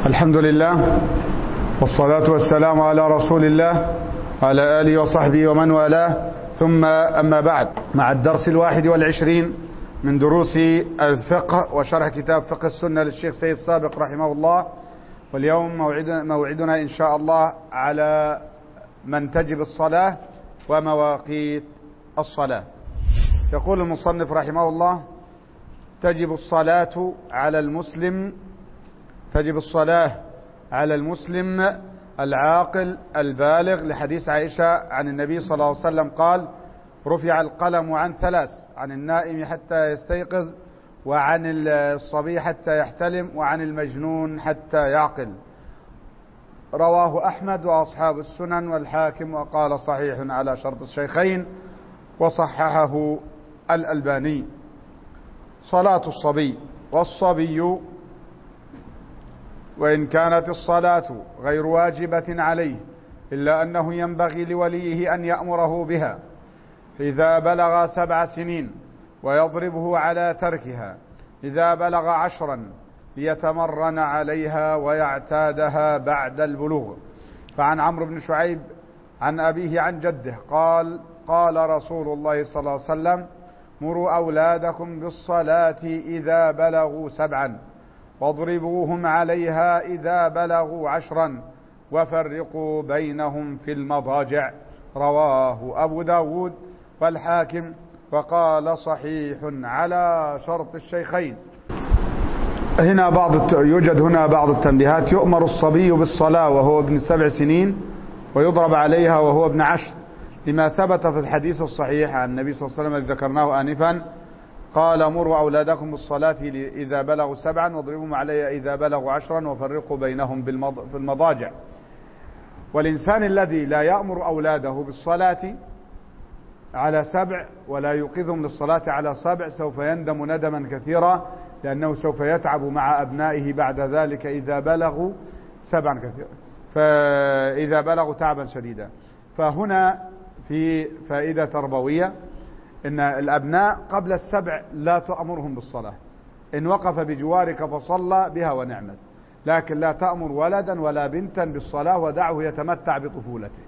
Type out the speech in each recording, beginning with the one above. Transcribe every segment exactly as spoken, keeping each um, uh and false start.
الحمد لله والصلاة والسلام على رسول الله وعلى آله وصحبه ومن والاه، ثم أما بعد، مع الدرس الواحد والعشرين من دروس الفقه وشرح كتاب فقه السنة للشيخ سيد سابق رحمه الله. واليوم موعدنا, موعدنا إن شاء الله على من تجب الصلاة ومواقيت الصلاة. يقول المصنف رحمه الله: تجب الصلاة على المسلم تجب الصلاة على المسلم العاقل البالغ، لحديث عائشة عن النبي صلى الله عليه وسلم قال: رفع القلم عن ثلاث، عن النائم حتى يستيقظ، وعن الصبي حتى يحتلم، وعن المجنون حتى يعقل. رواه أحمد وأصحاب السنن والحاكم، وقال صحيح على شرط الشيخين، وصححه الألباني. صلاة الصبي. والصبي وإن كانت الصلاة غير واجبة عليه إلا أنه ينبغي لوليه أن يأمره بها إذا بلغ سبع سنين، ويضربه على تركها إذا بلغ عشرا، ليتمرن عليها ويعتادها بعد البلوغ. فعن عمرو بن شعيب عن أبيه عن جده قال: قال رسول الله صلى الله عليه وسلم: مروا أولادكم بالصلاة إذا بلغوا سبعا، واضربوهم عليها إذا بلغوا عشرا، وفرقوا بينهم في المضاجع. رواه أبو داود والحاكم، وقال صحيح على شرط الشيخين. هنا بعض يوجد هنا بعض التنبيهات. يؤمر الصبي بالصلاة وهو ابن سبع سنين، ويضرب عليها وهو ابن عشر، لما ثبت في الحديث الصحيح عن النبي صلى الله عليه وسلم ذكرناه آنفا، قال: مروا أولادكم بالصلاة إذا بلغوا سبعا، واضربوهم عليها إذا بلغوا عشرا، وفرقوا بينهم في المضاجع. والإنسان الذي لا يأمر أولاده بالصلاة على سبع ولا يوقظهم للصلاة على سبع سوف يندم ندما كثيرا، لأنه سوف يتعب مع أبنائه بعد ذلك إذا بلغوا سبعا كثيرا، فإذا بلغوا تعبا شديدا. فهنا في فائدة تربوية، إن الأبناء قبل السبع لا تأمرهم بالصلاة، إن وقف بجوارك فصلى بها ونعمت، لكن لا تأمر ولدا ولا بنتا بالصلاة ودعه يتمتع بطفولته.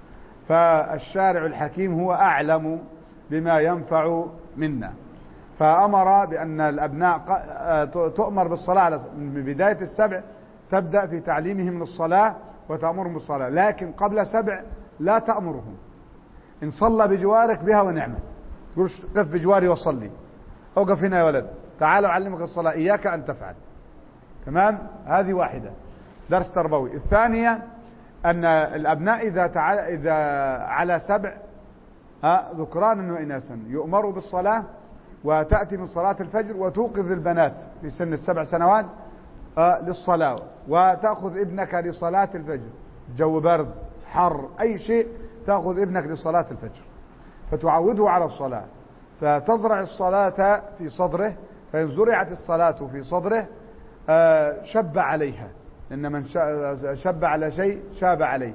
فالشارع الحكيم هو أعلم بما ينفع منا، فأمر بأن الأبناء تؤمر بالصلاة من بداية السبع، تبدأ في تعليمهم للصلاة وتأمرهم بالصلاة، لكن قبل سبع لا تأمرهم. إن صلى بجوارك بها ونعمت، تقول: قف بجواري وصلي، اوقف هنا يا ولد، تعال أعلمك الصلاة، إياك أن تفعل. تمام؟ هذه واحدة، درس تربوي. الثانية أن الأبناء إذا تعال إذا على سبع ها ذكرانا وإناثا يؤمروا بالصلاة، وتأتي من صلاة الفجر، وتوقظ البنات في سن السبع سنوات للصلاة، وتأخذ ابنك لصلاة الفجر، جو برد حر أي شيء، تأخذ ابنك لصلاة الفجر فتعوده على الصلاة، فتزرع الصلاة في صدره، فإن زرعت الصلاة في صدره شب عليها، إن من شب على شيء شاب عليه.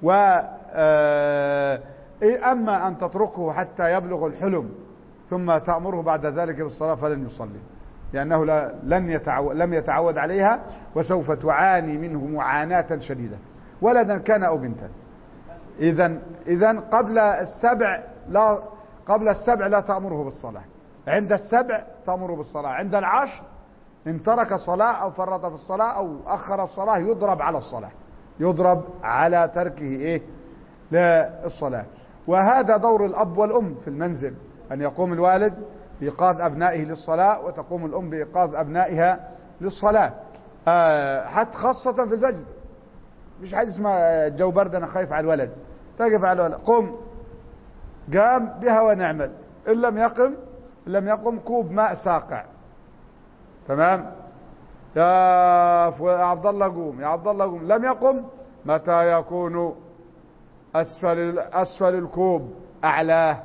وأما أن تتركه حتى يبلغ الحلم ثم تأمره بعد ذلك بالصلاة فلن يصلي، لأنه لن يتعود لم يتعود عليها، وسوف تعاني منه معاناة شديدة، ولدا كان أو بنتا. إذن إذن قبل السبع لا قبل السبع لا تأمره بالصلاة، عند السبع تأمره بالصلاة، عند العشر إن ترك صلاة أو فرط في الصلاة أو أخر الصلاة يضرب على الصلاة، يضرب على تركه إيه للصلاة. وهذا دور الأب والأم في المنزل، أن يقوم الوالد بإيقاظ أبنائه للصلاة، وتقوم الأم بإيقاظ أبنائها للصلاة، آه حتى خاصة في الفجر. مش حاجة اسمها جو برد أنا خايف على الولد، تقف على الولد، قم، قام بها ونعمل. إن لم يقم إن لم يقم كوب ماء ساقع. تمام؟ يا عبد الله قوم، يا عبد الله قوم، لم يقم، متى يكون أسفل أسفل الكوب أعلاه،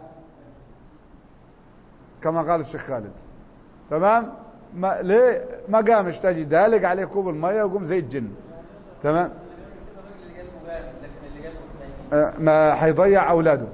كما قال الشيخ خالد. تمام؟ ما ليه ما قامش، تجي دالق عليه كوب المية وقوم زي الجن. تمام؟ ما حيضيع أولاده.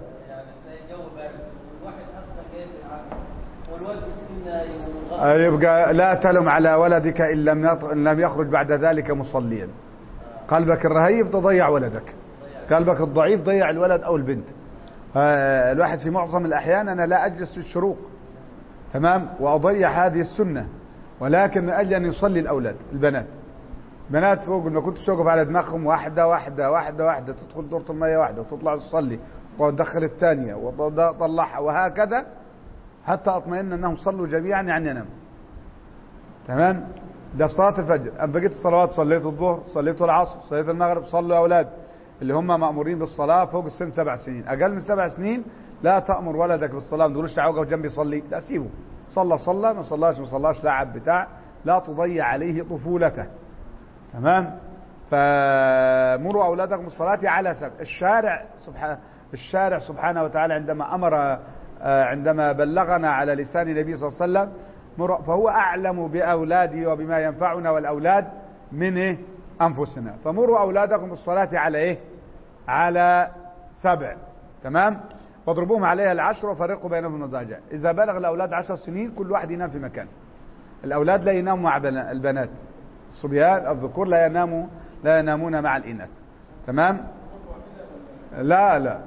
يبقى لا تلم على ولدك إن لم إن لم يخرج بعد ذلك مصليا. قلبك الرهيب تضيع ولدك، قلبك الضعيف ضيع الولد أو البنت. الواحد في معظم الأحيان أنا لا أجلس في الشروق، تمام، وأضيع هذه السنة، ولكن من أجل أن يصلي الأولاد البنات بنات فوق ما كنت توقف على دماغهم واحدة واحدة واحدة واحدة، تدخل دورة المية واحدة وتطلع تصلي وتدخل الثانية وتطلعها وهكذا حتى أطمئن أنهم صلوا جميعا يعني ينام. تمام، ده في صلاة الفجر. أما بقيت الصلوات صليت الظهر، صليت العصر، صليت المغرب، صلوا يا أولاد اللي هم مأمورين بالصلاة فوق السن سبع سنين. أقل من سبع سنين لا تأمر ولدك بالصلاة، ما تقولوش تعالوا جنبي يصلي، لا سيبه، صلى صلى، ما صلاش ما صلاش، لعب بتاع، لا تضيع عليه طفولته. تمام، فمروا أولادكم بالصلاة على سبع. الشارع سبحانه الشارع سبحانه وتعالى عندما أمر عندما بلغنا على لسان النبي صلى الله عليه وسلم فهو أعلم بأولاده وبما ينفعنا والأولاد من إيه؟ أنفسنا. فمروا أولادكم بالصلاة على إيه؟ على سبع. تمام، واضربوهم عليها العشر وفرقوا بينهم في المضاجع. إذا بلغ الأولاد عشر سنين كل واحد ينام في مكان. الأولاد لا يناموا مع البنات، الصبيان الذكور لا يناموا لا ينامون مع الإناث. تمام، لا لا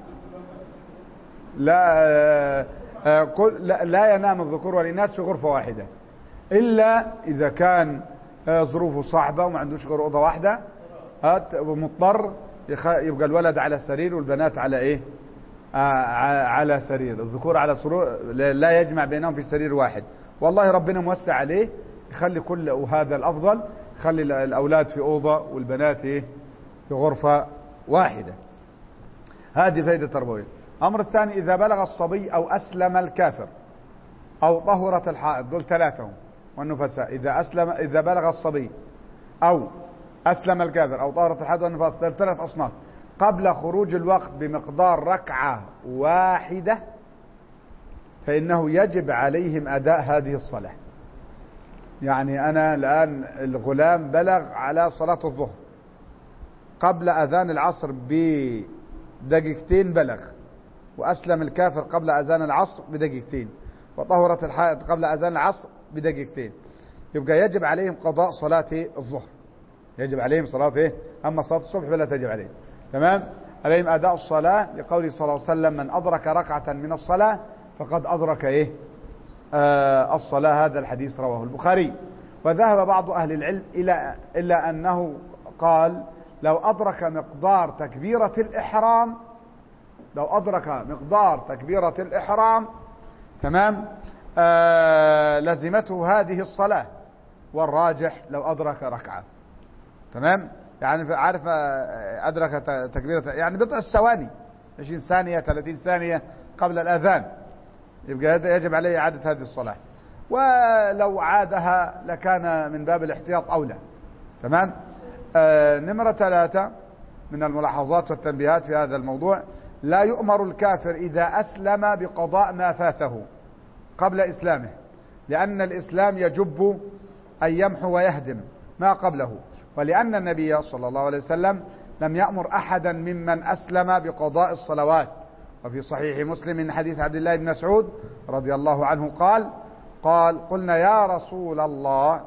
لا لا, لا ينام الذكور والإناث في غرفة واحدة إلا إذا كان ظروفه صعبة وما عندوش غير أوضة واحدة ومضطر، يبقى الولد على سرير والبنات على إيه؟ على سرير. الذكور على سرور لا يجمع بينهم في سرير واحد. والله ربنا موسع عليه يخلي كل، وهذا الأفضل، يخلي الأولاد في أوضة والبنات إيه؟ في غرفة واحدة. هذه فائدة تربوية. الأمر الثاني، إذا بلغ الصبي أو أسلم الكافر أو طهرت الحائض، دول ثلاثة والنفساء. إذا أسلم إذا بلغ الصبي أو أسلم الكافر أو طهرت الحائض والنفاس، دول ثلاث أصناف، قبل خروج الوقت بمقدار ركعة واحدة فإنه يجب عليهم أداء هذه الصلاة. يعني أنا الآن الغلام بلغ على صلاة الظهر قبل أذان العصر بدقيقتين بلغ، وأسلم الكافر قبل أذان العصر بدقيقتين، وطهرت الحائض قبل أذان العصر بدقيقتين، يبقى يجب عليهم قضاء صلاة الظهر، يجب عليهم صلاة إيه؟ أما صلاة الصبح فلا تجب عليهم. تمام، عليهم أداء الصلاة لقوله صلى الله عليه وسلم: من أدرك ركعة من الصلاة فقد أدرك إيه؟ آه الصلاة. هذا الحديث رواه البخاري. وذهب بعض أهل العلم إلى إلا أنه قال: لو أدرك مقدار تكبيرة الإحرام لو أدرك مقدار تكبيرة الإحرام تمام آه لزمته هذه الصلاة، والراجح لو أدرك ركعة. تمام، يعني عارف أدرك تكبيرة يعني بضع ثواني، عشرين ثانية ثلاثين ثانية قبل الأذان، يبقى هذا يجب عليه إعادة هذه الصلاة، ولو عادها لكان من باب الاحتياط أولى. تمام. آه نمرة ثلاثة من الملاحظات والتنبيهات في هذا الموضوع: لا يؤمر الكافر إذا أسلم بقضاء ما فاته قبل إسلامه، لأن الإسلام يجب أن يمحو ويهدم ما قبله، ولأن النبي صلى الله عليه وسلم لم يأمر أحدا ممن أسلم بقضاء الصلوات. وفي صحيح مسلم من حديث عبد الله بن مسعود رضي الله عنه قال قال قلنا يا رسول الله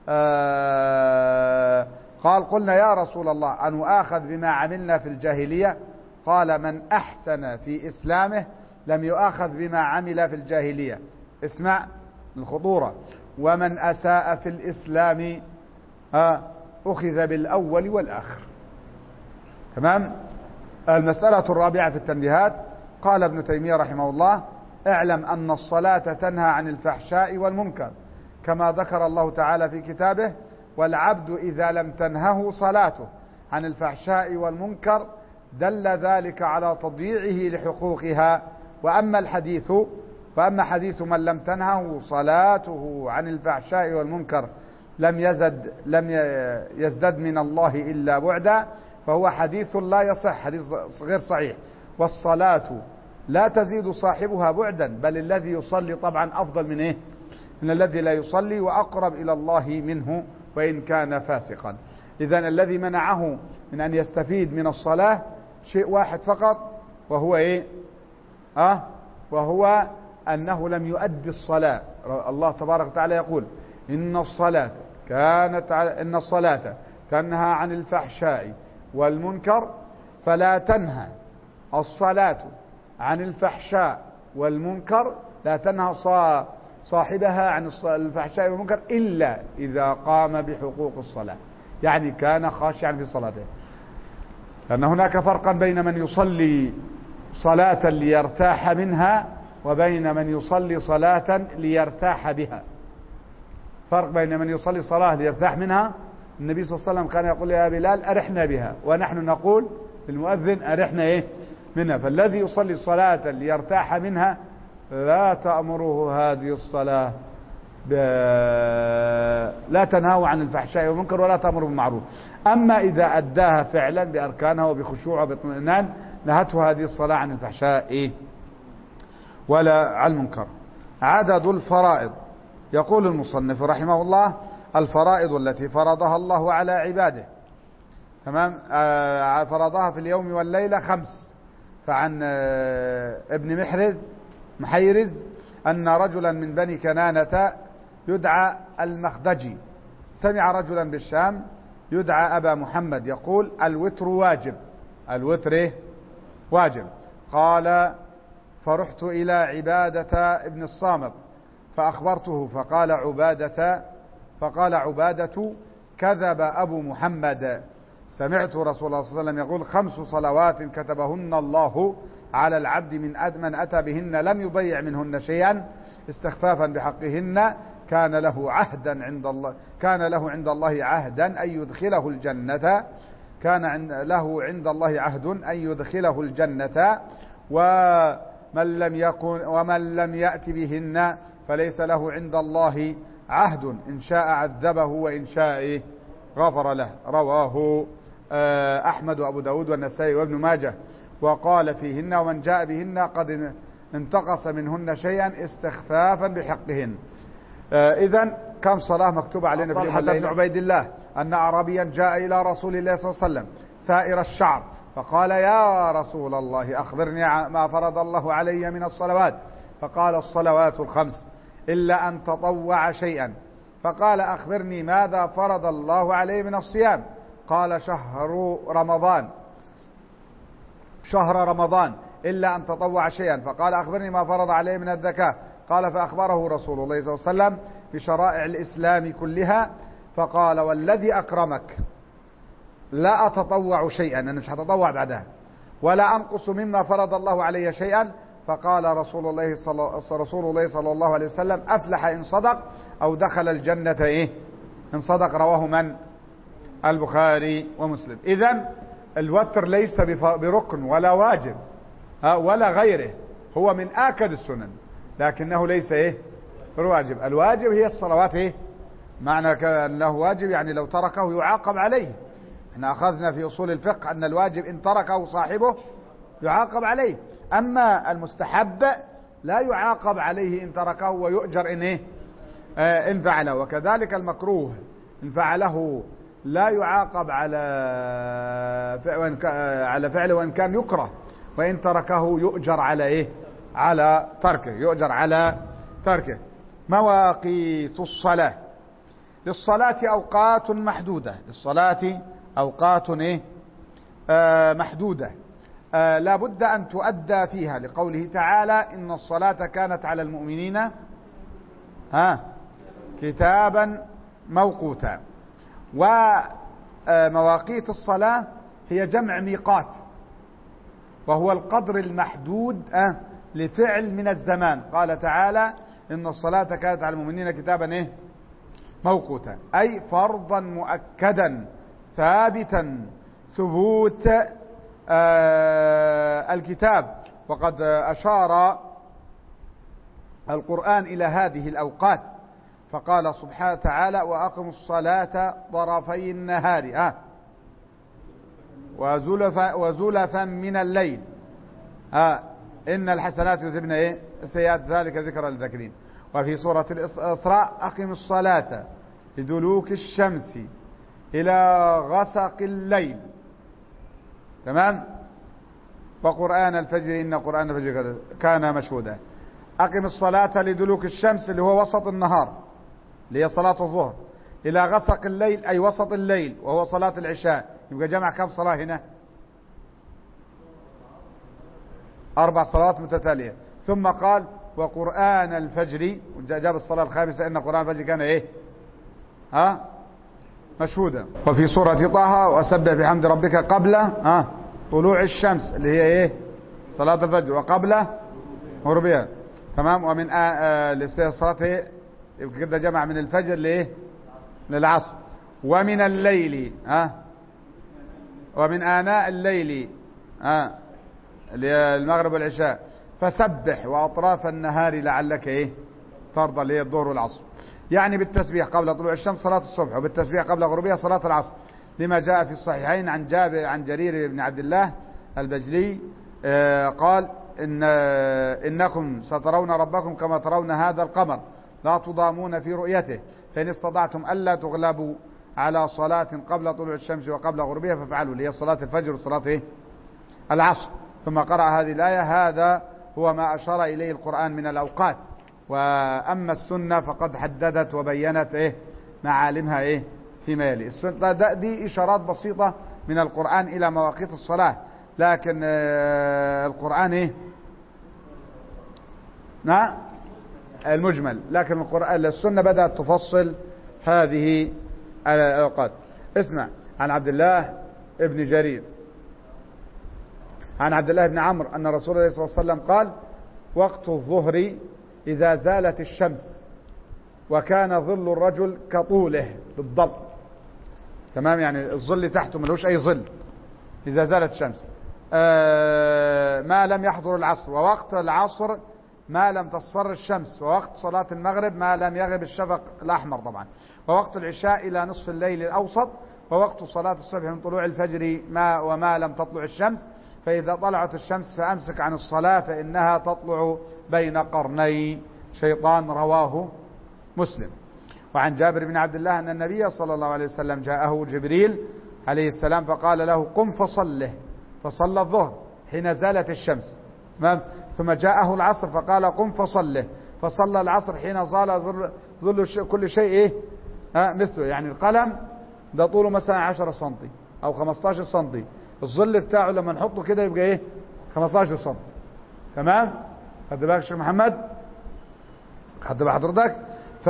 آه قال قلنا يا رسول الله أن نؤاخذ بما عملنا في الجاهلية؟ قال: من أحسن في إسلامه لم يؤاخذ بما عمل في الجاهلية. اسمع الخطورة: ومن أساء في الإسلام أخذ بالأول والآخر. تمام. المسألة الرابعة في التنبيهات: قال ابن تيمية رحمه الله: اعلم أن الصلاة تنهى عن الفحشاء والمنكر، كما ذكر الله تعالى في كتابه: والعبد إذا لم تنهه صلاته عن الفحشاء والمنكر دل ذلك على تضييعه لحقوقها. وأما الحديث وأما حديث من لم تنهه صلاته عن الفحشاء والمنكر لم يزد لم يزدد من الله إلا بعدا، فهو حديث لا يصح، حديث غير صحيح. والصلاة لا تزيد صاحبها بعدا، بل الذي يصلي طبعا أفضل من إيه؟ من الذي لا يصلي، وأقرب إلى الله منه وإن كان فاسقا. إذن الذي منعه من أن يستفيد من الصلاة شيء واحد فقط، وهو إيه؟ أه؟ وهو أنه لم يؤدي الصلاة. الله تبارك وتعالى يقول إن الصلاة كانت إن الصلاة تنهى عن الفحشاء والمنكر، فلا تنهى الصلاة عن الفحشاء والمنكر، لا تنهى صاحبها عن الفحشاء والمنكر إلا إذا قام بحقوق الصلاة، يعني كان خاشعا في صلاته. لأن هناك فرقا بين من يصلي صلاة ليرتاح منها وبين من يصلي صلاة ليرتاح بها. فرق بين من يصلي صلاة ليرتاح منها، النبي صلى الله عليه وسلم كان يقول يا بلال أرحنا بها، ونحن نقول للمؤذن أرحنا إيه منها. فالذي يصلي صلاة ليرتاح منها لا تأمره هذه الصلاة ب... لا تنهى عن الفحشاء والمنكر ولا تأمر بالمعروف. أما إذا أداها فعلا بأركانها وبخشوع وباطمئنان نهته هذه الصلاة عن الفحشاء إيه؟ ولا عن المنكر. عدد الفرائض، يقول المصنف رحمه الله الفرائض التي فرضها الله على عباده، تمام، آه فرضها في اليوم والليلة خمس. فعن آه ابن محرز محيرز أن رجلا من بني كنانة يدعى المخدجي سمع رجلا بالشام يدعى أبا محمد يقول الوتر واجب، الوتر واجب. قال فرحت إلى عبادة ابن الصامت فأخبرته فقال عبادة فقال عبادة كذب أبو محمد، سمعت رسول الله صلى الله عليه وسلم يقول خمس صلوات كتبهن الله على العبد من من أتى بهن لم يضيع منهن شيئا استخفافا بحقهن كان له عهدا عند الله كان له عند الله عهدا أن يدخله الجنة كان عند له عند الله عهد أن يدخله الجنة، ومن لم يكن ومن لم يأت بهن فليس له عند الله عهد إن شاء عذبه وإن شاء غفر له. رواه أحمد وأبو داود والنسائي وابن ماجه. وقال فيهن ومن جاء بهن قد انتقص منهن شيئا استخفافا بحقهن. إذن كم صلاة مكتوبة علينا في اليوم والليلة؟ بن عبيد الله أن أعرابيا جاء إلى رسول الله صلى الله عليه وسلم ثائر الشعر فقال يا رسول الله أخبرني ما فرض الله علي من الصلوات، فقال الصلوات الخمس إلا أن تطوع شيئا، فقال أخبرني ماذا فرض الله عليه من الصيام، قال شهر رمضان شهر رمضان إلا أن تطوع شيئا، فقال أخبرني ما فرض عليه من الزكاة، قال فأخبره رسول الله صلى الله عليه وسلم بشرائع الإسلام كلها، فقال والذي أكرمك لا أتطوع شيئا، أنا مش هتطوع بعدها، ولا أنقص مما فرض الله علي شيئا، فقال رسول الله صلى رسول الله صلى الله عليه وسلم أفلح إن صدق أو دخل الجنة إيه إن صدق. رواه من؟ البخاري ومسلم. إذن الوتر ليس بركن ولا واجب ولا غيره، هو من آكد السنن لكنه ليس إيه بالواجب. الواجب هي الصلوات إيه معنى أنه واجب يعني لو تركه يعاقب عليه. احنا أخذنا في أصول الفقه أن الواجب إن تركه صاحبه يعاقب عليه، أما المستحب لا يعاقب عليه إن تركه ويؤجر إن إيه آه إن فعله، وكذلك المكروه إن فعله لا يعاقب على على فعله وإن كان يكره، وإن تركه يؤجر على إيه على تركه يؤجر على تركه. مواقيت الصلاة، للصلاة أوقات محدودة، للصلاة أوقات إيه آه محدودة آه لا بد أن تؤدى فيها، لقوله تعالى إن الصلاة كانت على المؤمنين ها كتابا موقوتا. ومواقيت الصلاة هي جمع ميقات، وهو القدر المحدود آه لفعل من الزمان. قال تعالى إن الصلاة كانت على المؤمنين كتابا إيه موقوتا، أي فرضا مؤكدا ثابتا ثبوت آه الكتاب. وقد أشار القرآن إلى هذه الأوقات فقال سبحانه وتعالى وأقم الصلاة طرفي النهار آه وزلفا, وزلفا من الليل آه إن الحسنات يذهبن إيه السيئات ذلك ذكرى للذاكرين. وفي سورة الإسراء أقم الصلاة لدلوك الشمس إلى غسق الليل، تمام، وقرآن الفجر إن قرآن الفجر كان مشهودا. أقم الصلاة لدلوك الشمس اللي هو وسط النهار اللي هي صلاة الظهر، إلى غسق الليل أي وسط الليل وهو صلاة العشاء. يبقى جمع كم صلاة هنا؟ أربع صلوات متتالية. ثم قال وقرآن الفجر، جاب الصلاة الخامسة إن قرآن الفجر كان إيه؟ ها؟ مشهودا. وفي سورة طه وسبح بحمد ربك قبل ها طلوع الشمس اللي هي إيه؟ صلاة الفجر، وقبل غروبها. تمام. ومن صلاة كده جمع من الفجر لإيه؟ للعصر. ومن الليل ها ومن آناء الليل ها المغرب والعشاء فسبح وأطراف النهار لعلك إيه؟ ترضى، اللي هي الظهر والعصر. يعني بالتسبيح قبل طلوع الشمس صلاة الصبح، وبالتسبيح قبل غروبها صلاة العصر، لما جاء في الصحيحين عن جابر عن جرير بن عبد الله البجلي آه قال إن إنكم سترون ربكم كما ترون هذا القمر لا تضامون في رؤيته، فإن استطعتم ألا تغلبوا على صلاة قبل طلوع الشمس وقبل غروبها فافعلوا، اللي هي صلاة الفجر وصلاة إيه؟ العصر. ثم قرأ هذه الآية. هذا هو ما أشار إليه القرآن من الأوقات. وأما السنة فقد حددت وبينت إيه؟ معالمها إيه؟ فيما يلي. السنة دي إشارات بسيطة من القرآن إلى مواقيت الصلاة، لكن آه القرآن إيه؟ نعم المجمل، لكن القرآن السنة بدأت تفصل هذه الأوقات. اسمع عن عبد الله ابن جرير عن عبد الله بن عمرو أن رسول الله صلى الله عليه وسلم قال وقت الظهر إذا زالت الشمس وكان ظل الرجل كطوله بالضبط. تمام، يعني الظل تحته ملوش أي ظل إذا زالت الشمس. آه ما لم يحضر العصر، ووقت العصر ما لم تصفر الشمس، ووقت صلاة المغرب ما لم يغب الشفق الأحمر طبعا، ووقت العشاء إلى نصف الليل الأوسط، ووقت صلاة الصبح من طلوع الفجر ما وما لم تطلع الشمس، فإذا طلعت الشمس فأمسك عن الصلاة فإنها تطلع بين قرني شيطان. رواه مسلم. وعن جابر بن عبد الله أن النبي صلى الله عليه وسلم جاءه جبريل عليه السلام فقال له قم فصله، فصلى الظهر حين زالت الشمس. ثم جاءه العصر فقال قم فصله، فصلى العصر حين زال ظل كل شيء إيه؟ ها مثله، يعني القلم ده طوله مثلا عشرة سنتي أو خمستاشر سنتي، الظل بتاعه لما نحطه كده يبقى إيه؟ خمستاشر سنتي. تمام؟ خد بالك شيخ محمد؟ خد بالك حضرتك؟ ف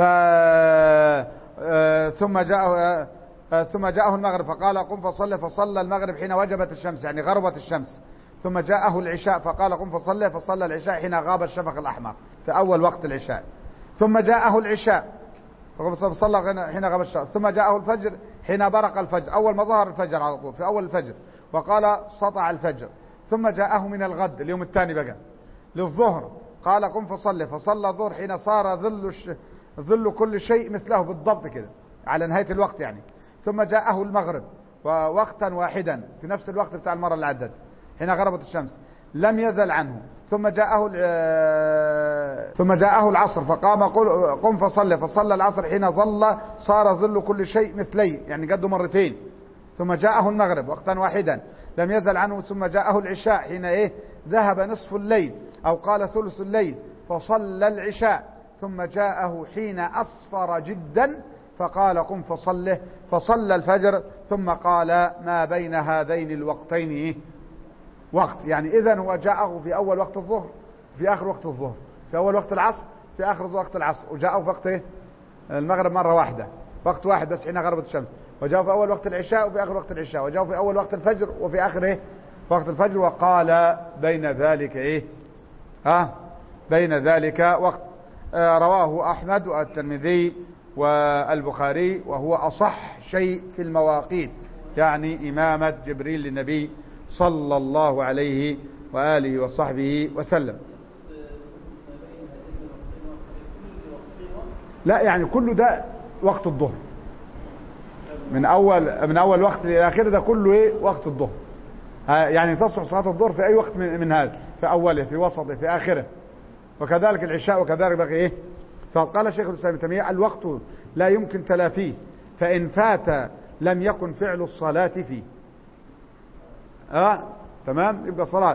ثم جاءه ثم جاءه المغرب فقال قم فصلى، فصلى المغرب حين وجبت الشمس يعني غربت الشمس. ثم جاءه العشاء فقال قم فصلى، فصلى العشاء حين غاب الشفق الأحمر في أول وقت العشاء. ثم جاءه العشاء فصلى حين غاب الشفق. ثم جاءه الفجر حين برق الفجر، أول ما ظهر الفجر على طول في أول الفجر، وقال سطع الفجر. ثم جاءه من الغد اليوم الثاني بقى للظهر قال قم فصلى، فصلى الظهر حين صار ظل الش... ظل كل شيء مثله بالضبط كده على نهاية الوقت يعني. ثم جاءه المغرب ووقتا واحدا في نفس الوقت بتاع المرة اللي عدت حين غربت الشمس لم يزل عنه. ثم جاءه ثم جاءه العصر فقام قم فصلى، فصلى العصر حين ظل صار ظل كل شيء مثليه يعني قده مرتين. ثم جاءه المغرب وقتا واحدا لم يزل عنه. ثم جاءه العشاء حين ايه ذهب نصف الليل أو قال ثلث الليل فصلى العشاء. ثم جاءه حين أصفر جدا فقال قم فصله، فصلى الفجر. ثم قال ما بين هذين الوقتين إيه؟ وقت، يعني إذن هو جاءه في أول وقت الظهر في آخر وقت الظهر، في أول وقت العصر في آخر وقت العصر، وجاءه في وقت إيه؟ المغرب مرة واحدة وقت واحد بس حين غربت الشمس، وجاءه في أول وقت العشاء وفي آخر وقت العشاء، وجاءه في أول وقت الفجر وفي آخر إيه؟ وقت الفجر. وقال بين ذلك إيه؟ ها بين ذلك وقت. آه رواه أحمد والترمذي والبخاري، وهو أصح شيء في المواقيت، يعني إمامة جبريل للنبي صلى الله عليه وآله وصحبه وسلم. لا يعني كله ده وقت الظهر من أول من أول وقت إلى آخره، ده كله إيه وقت الظهر. يعني تصح صلاة الظهر في أي وقت من, من هذا، في أوله في وسطه في آخره، وكذلك العشاء وكذلك بقى إيه. فقال شيخ الإسلام ابن تيمية الوقت لا يمكن تلافيه، فإن فات لم يكن فعل الصلاة فيه. آه تمام، يبقى صلاة.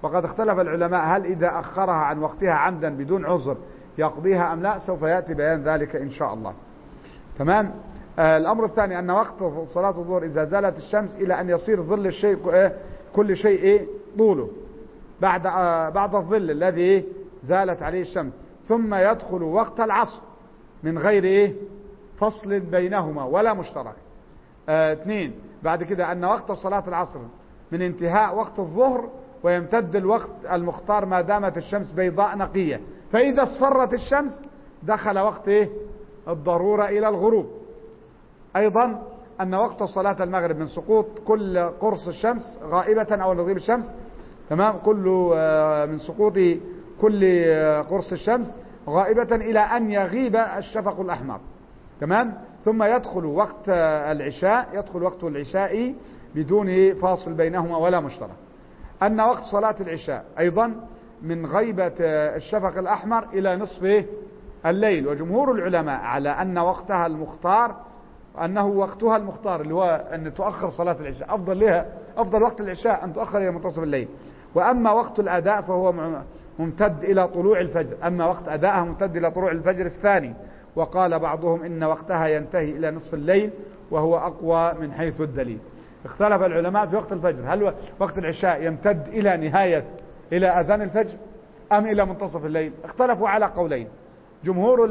وقد اختلف العلماء هل إذا أخرها عن وقتها عمدا بدون عذر يقضيها أم لا، سوف يأتي بيان ذلك إن شاء الله. تمام. آه الأمر الثاني أن وقت صلاة الظهر إذا زالت الشمس إلى أن يصير ظل الشيء كل شيء إيه طوله بعد آه بعد الظل الذي إيه زالت عليه الشمس، ثم يدخل وقت العصر من غير إيه فصل بينهما ولا مشترك. آه اثنين، بعد كده أن وقت صلاة العصر من انتهاء وقت الظهر ويمتد الوقت المختار ما دامت الشمس بيضاء نقية، فإذا اصفرت الشمس دخل وقت إيه الضرورة إلى الغروب. أيضا أن وقت صلاة المغرب من سقوط كل قرص الشمس غائبة أو نغيب الشمس، تمام، كل من سقوط كل قرص الشمس غائبة إلى أن يغيب الشفق الأحمر، تمام. ثم يدخل وقت العشاء، يدخل وقت العشاء بدون فاصل بينهما ولا مشترك. أن وقت صلاة العشاء أيضا من غيبة الشفق الأحمر إلى نصف الليل، وجمهور العلماء على أن وقتها المختار أنه وقتها المختار اللي هو أن تؤخر صلاة العشاء، أفضل لها أفضل وقت العشاء أن تؤخر إلى منتصف الليل. وأما وقت الأداء فهو ممتد إلى طلوع الفجر، أما وقت أدائها ممتد إلى طلوع الفجر الثاني. وقال بعضهم إن وقتها ينتهي إلى نصف الليل وهو أقوى من حيث الدليل. اختلف العلماء في وقت الفجر، هل وقت العشاء يمتد إلى نهاية إلى أذان الفجر أم إلى منتصف الليل؟ اختلفوا على قولين. جمهور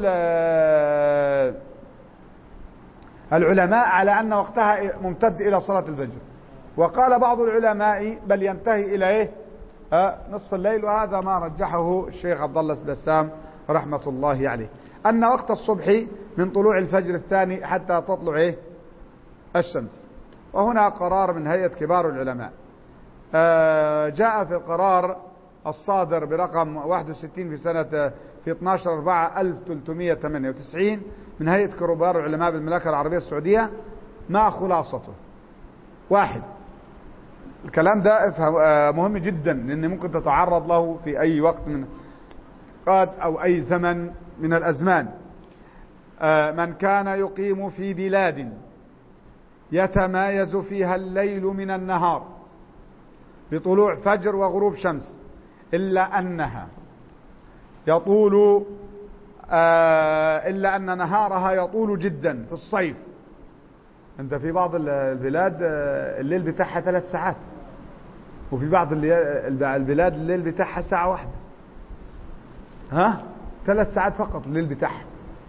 العلماء على أن وقتها ممتد إلى صلاة الفجر، وقال بعض العلماء بل ينتهي إلى إيه؟ آه نصف الليل، وهذا ما رجحه الشيخ عبد الله البسام رحمة الله عليه. أن وقت الصبح من طلوع الفجر الثاني حتى تطلع إيه؟ الشمس. وهنا قرار من هيئة كبار العلماء، آه جاء في القرار الصادر برقم واحد وستين في سنة في اثني عشر أربعة ألف وثلاثمئة وثمانية وتسعين من هيئة كبار العلماء بالمملكة العربية السعودية، ما خلاصته؟ واحد، الكلام ده مهم جدا لأن ممكن تتعرض له في أي وقت من قد أو أي زمن من الأزمان. من كان يقيم في بلاد يتمايز فيها الليل من النهار بطلوع فجر وغروب شمس إلا أنها يطول إلا أن نهارها يطول جدا في الصيف. أنت في بعض البلاد الليل بتاعها ثلاث ساعات، وفي بعض البلاد الليل بتاعها ساعة واحدة، ها ثلاث ساعات فقط الليل بتاعها،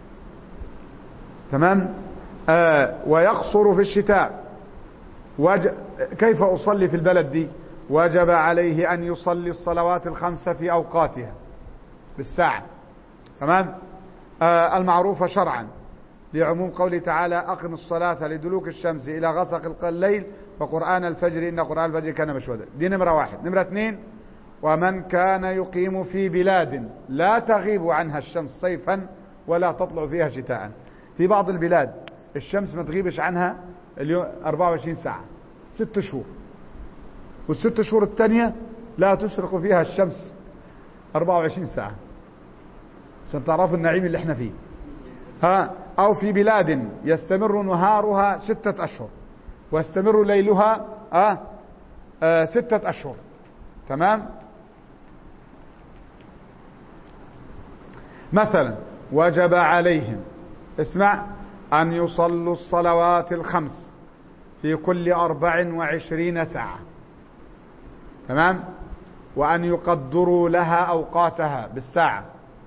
تمام. آه ويقصر في الشتاء. وج... كيف أصلي في البلد دي؟ وجب عليه أن يصلي الصلوات الخمسة في أوقاتها بالساعة، تمام. آه المعروفة شرعا لعموم قوله تعالى أقم الصلاة لدلوك الشمس إلى غسق الليل وقرآن الفجر إن قرآن الفجر كان مشهودا. دي نمرة واحد. نمرة اثنين، ومن كان يقيم في بلاد لا تغيب عنها الشمس صيفا ولا تطلع فيها شتاء. في بعض البلاد الشمس ما تغيبش عنها اليوم أربعة وعشرين ساعة، ست شهور، والست شهور الثانية لا تشرق فيها الشمس أربعة وعشرين ساعة، عشان تعرفوا النعيم اللي احنا فيه. ها أو في بلاد يستمر نهارها ستة أشهر ويستمر ليلها آه آه ستة أشهر، تمام. مثلا وجب عليهم، اسمع، أن يصلوا الصلوات الخمس في كل أربع وعشرين ساعة، تمام، وأن يقدروا لها أوقاتها بالساعة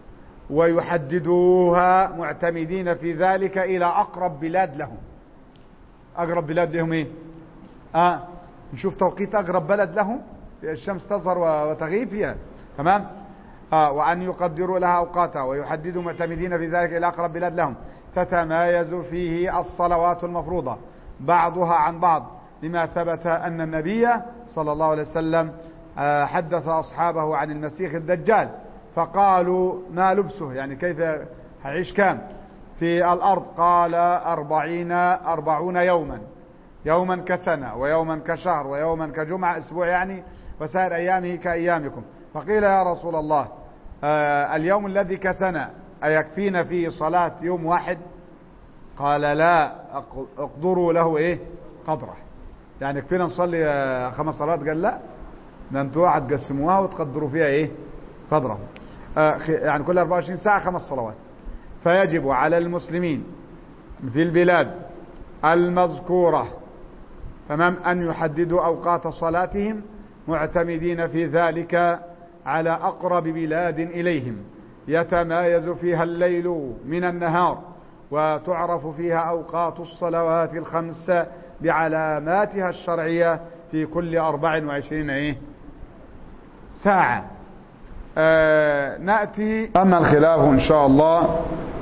ويحددوها معتمدين في ذلك إلى أقرب بلاد لهم. أقرب بلاد لهم إيه؟ آه نشوف توقيت أقرب بلد لهم الشمس تظهر وتغيب فيها، تمام. آه وأن يقدروا لها أوقاتها ويحددوا معتمدين في ذلك إلى أقرب بلاد لهم، تتمايز فيه الصلوات المفروضة بعضها عن بعض، لما ثبت أن النبي صلى الله عليه وسلم آه حدث أصحابه عن المسيح الدجال فقالوا ما لبسه، يعني كيف هيعيش كام في الأرض؟ قال أربعين أربعون يوما، يوما كسنة ويوما كشهر ويوما كجمعة، أسبوع يعني، وسائر أيامه كأيامكم. فقيل يا رسول الله آه اليوم الذي كسنة أيكفينا فيه صلاة يوم واحد؟ قال لا، اقدروا له إيه قدره، يعني يكفينا نصلي خمس صلوات؟ قال لا، ده انتوا هتقسموها وتقدروا فيها ايه قدرهم. آه يعني كل أربعة وعشرين ساعة خمس صلوات. فيجب على المسلمين في البلاد المذكورة تمام أن يحددوا أوقات صلاتهم معتمدين في ذلك على أقرب بلاد إليهم يتمايز فيها الليل من النهار، وتعرف فيها أوقات الصلوات الخمس بعلاماتها الشرعية في كل أربع وعشرين إيه ساعة. آه نأتي أما الخلاف إن شاء الله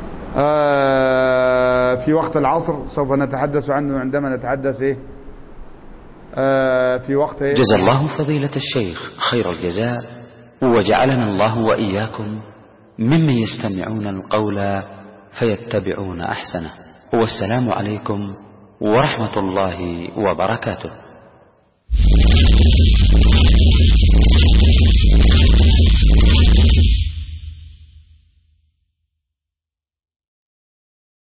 آه في وقت العصر سوف نتحدث عنه عندما نتحدث إيه آه في وقت إيه. جزا الله فضيلة الشيخ خير الجزاء، وجعلنا الله وإياكم ممن يستمعون القول فيتبعون أحسنه. والسلام عليكم ورحمة الله وبركاته.